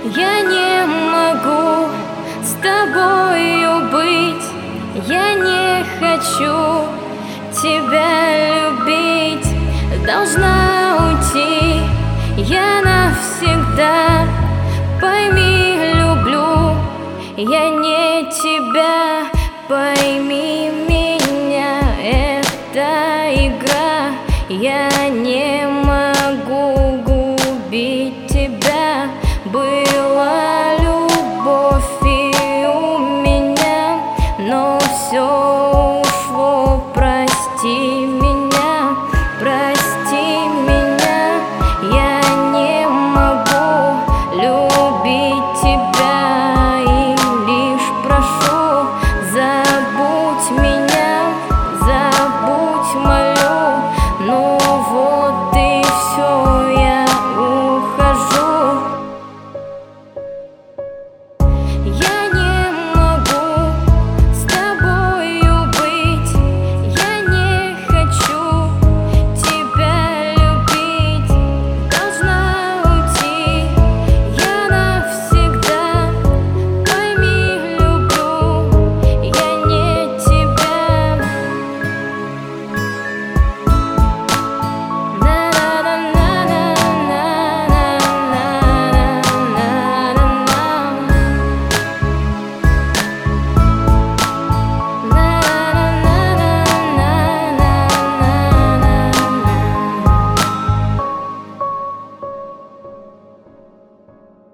Я не могу с тобою быть, я не хочу тебя любить. Должна уйти я навсегда, пойми, люблю я не тебя. Пойми меня, это игра, я не могу губить тебя.